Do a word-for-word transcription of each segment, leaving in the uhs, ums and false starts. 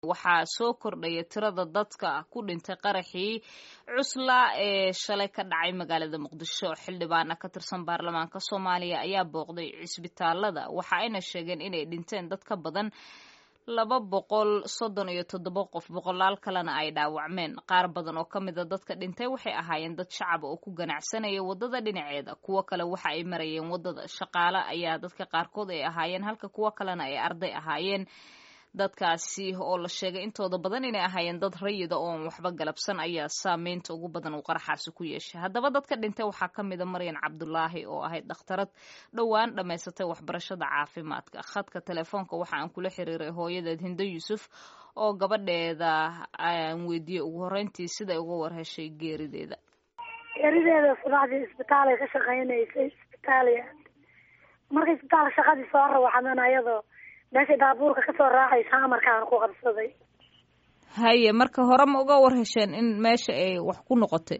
waxaa soo kordhaya tirada dadka ku dhintay qaraxii cuslaa ee shalay ka dhacay magaalada muqdisho. xildhibaana ka tirsan baarlamaanka soomaaliya ayaa booqday cisbitaalada waxa ayna sheegeen inay dhinteen dad ka badan laba boqol soddon iyo toddoba qof, boqolaal kalena ay dhaawacmeen. qaar badan oo ka mida dadka dhintay waxay ahaayeen dad shacab oo ku ganacsanaya wadada dhinaceeda, kuwo kale waxa ay marayeen wadada. shaqaale ayaa dadka qaarkood ay ahaayeen halka kuwo kalena ay arday ahaayeen. dadkaasi oo la sheegay intooda badan inay ahaayeen dad rayida oon waxba galabsan ayaa saameynta ugu badan uu qaraxaasi ku yeeshay. haddaba dadka dhintay waxaa ka mida maryan cabdulaahi oo ahayd dhakhtarad dhowaan dhammaysatay waxbarashada caafimaadka. khadka telefoonka waxa aan kula xiriiray hooyadeed Hindo Yuusuf oo gabadheeda aan weydiiyey ugu horreyntii siday uga warheshay geerideeda. geerideeda subaxdii isbitaalay ka shaqaynaysay isbitaaliya markay isbitaal shaqadii soo rawaxdan ayadoo meesha baabuurka kasoo raacaysa amarkaan ku qabsaday. haye marka hore ma uga warhesheen in meesha ay wax ku noqotay?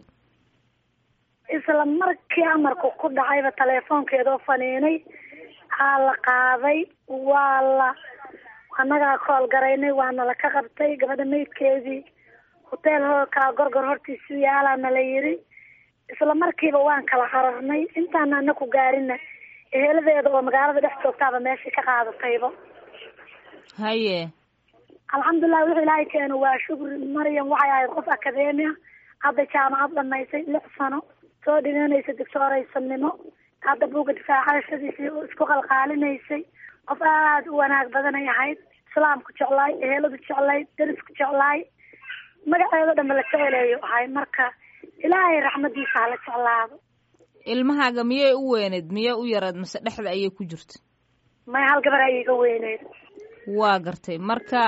isla markii amarku ku dhacayba teleefoonkeedoo faniinay aa la qaaday, waa la annagaa kool garaynay, waana la ka qabtay. gabadha maydkeedii hoteel hoolkaa gorgor hortiisu yaalaana la yiri. isla markiiba waan kala cararnay, intaana ana ku gaarina eheladeeda oo magaalada dhex joogtaaba meeshii ka qaadatayba. haye alxamdulilah wuxuu ilaahay keeno waa shukri. maryam waxay ahayd qof akademia, hadda jaamacad dhamaysay lix sano, soo dhiganaysa doctoraysanimo, hadda buuga difaacashadiisii isku qalqaalinaysay. qof aada u wanaag badanay ahayd, islaamku jeclaay, eheladu jeclaay, darisku jeclaay, magaceeda dhanba la jeceleeyo ahay. marka ilaahay raxmadiisa hala jeclaado. ilmahaaga miyay u weyneed, miyay u yaraed, mase dhexda ayay ku jirta? may hal gabar ayay iga weyneed. waa gartay. marka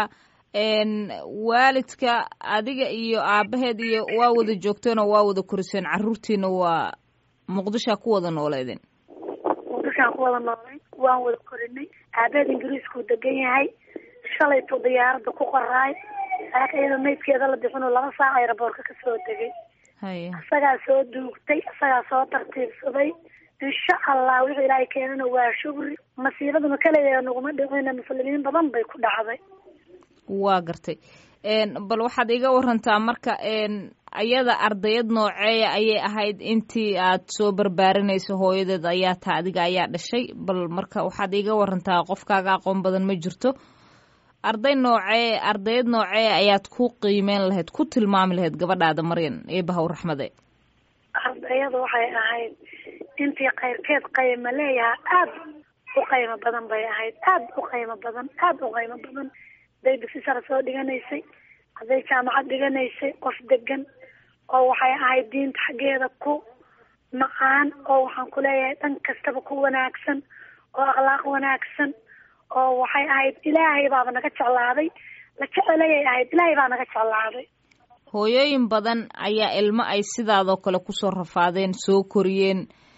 waalidka adiga iyo aabaheed iyo waa wada joogteen oo waa wada koriseen, caruurtiina waa muqdishoa ku wada nooleedeen? muqdishoaan ku wada noolay, waan wada korinay. aabaheed ingiriiskuu degan yahay, shalaytuu diyaarada ku qoraay, laakiin iyadoo maydkeeda la bixinoo laba saac aeroboorka kasoo degay. haye isagaa soo duugtay, isagaa soo tartiibsaday. insha allah wuxuu ilaahay keenana waa shukri. masiibaduna kaleya naguma dhicina, muslimiin badan bay ku dhacday. waa gartay. bal waxaad iga warantaa marka ayada ardayad nooceeya ayay ahayd intii aad soo barbaarinayso? hooyadeed ayaa taa, adiga ayaa dhashay. bal marka waxaad iga warantaa, qofkaaga aqoon badan ma jirto, arday noocee ardayad noocee ayaad ku qiimeyn lahayd, ku tilmaami lahayd gabadhaada maryan eebahaw raxmade? ardayada waxay ahayd intii qayrkeed qayma leeyaha aada u qaymo badan bay ahayd, aada u qaymo badan, aada u qaymo badan. haday dugsi sare soo dhiganaysay, hadday jaamacad dhiganaysay, qof degan oo waxay ahayd diinta xaggeeda ku macaan, oo waxaan ku leeyahay dhan kastaba ku wanaagsan, oo akhlaaq wanaagsan, oo waxay ahayd ilaahay baaba naga jeclaaday. la jecelayay ahayd, ilaahay baa naga jeclaaday. hooyooyin badan ayaa ilmo ay sidaadoo kale kusoo rafaadeen, soo koriyeen,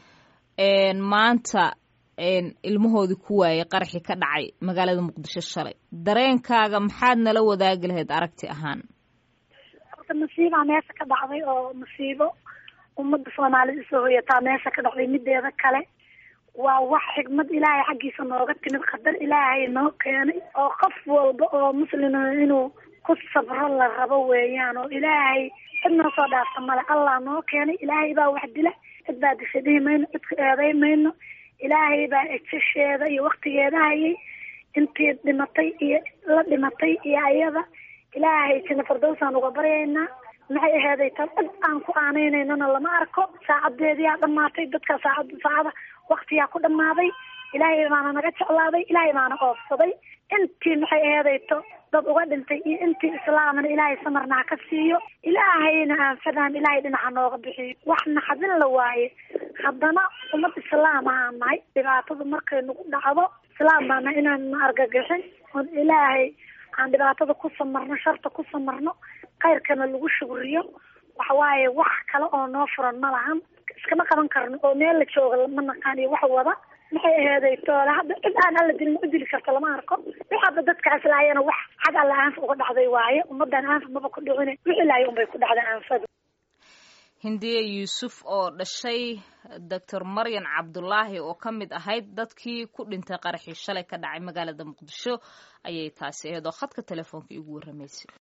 maanta ilmahoodii ku waayay qaraxii ka dhacay magaalada muqdisho shalay. dareenkaaga maxaad nala wadaagi lahayd aragti ahaan? horta masiibaa meesha ka dhacday, oo masiibo ummadda soomaalida isoo hoyataa meesha ka dhacday. mideeda kale waa wax xigmad ilaahay xaggiisa nooga timid, qadar ilaahay noo keenay, oo qof walba oo muslima inuu ku sabro la rabo weeyaan. oo ilaahay cid noo soo dhaafta male, allah noo keenay. ilaahay baa wax dila, cid baa disha dhihi mayno, cidka eeday mayno. ilaahay baa ejasheeda iyo waktigeeda hayay. intii dhimatay iyo la dhimatay iyo ayada ilaahay janno firdowsaan uga baryaynaa. maxay aheeday tan cid aan ku aaneynanana lama arko. saacadeediyaa dhamaatay, dadka saacad saacada waktiyaa ku dhamaaday. ilaahay baana naga jeclaaday, ilaahay baana oofsaday. intii maxay aheedayto dad uga dhintay iyo intii islaamana ilaahay samarna ka siiyo. ilaahayna aan fadaan ilaahay dhinaca nooga bixiyo. wax naxadin la waaye, haddana ummad islaam ahaan nahay. dhibaatada markay nagu dhacdo islaam baana inaan na argagixin, oon ilaahay aan dhibaatada ku samarno, sharta ku samarno, khayrkana lagu shukriyo. waxa waaye wax kale oo noo furan ma lahan, iskama qaban karno. oo meel la jooga ma naqaan iyo wax wada maxay aheeday toole. hadda cid aan alla dilin u dili karto lama arko. waxaaba dadkaas laayana wax xag alla aanfa uga dhacday waaye. ummadan aanfa maba ku dhicine, wixii laaya unbay ku dhacday aanfadu. hindiye yuusuf oo dhashay doctor maryan cabdulaahi oo ka mid ahayd dadkii ku dhintay qaraxii shalay ka dhacay magaalada muqdisho ayay taasi ahayd oo khadka telefoonka igu warramaysay